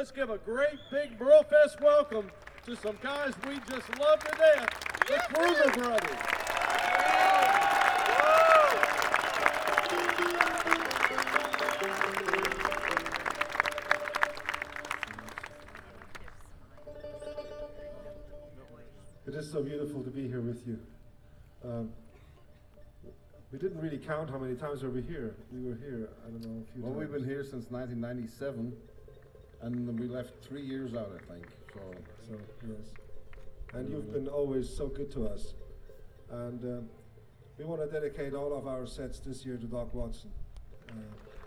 let's give a great big Brofest welcome to some guys we just love to death, the Kruger Brothers. It is so beautiful to be here with you. We didn't really count how many times we were here. We were here, I don't know, a few Well, times. we've been here since 1997, and we left 3 years out, I think. So, yes. And you've been always so good to us. And we want to dedicate all of our sets this year to Doc Watson.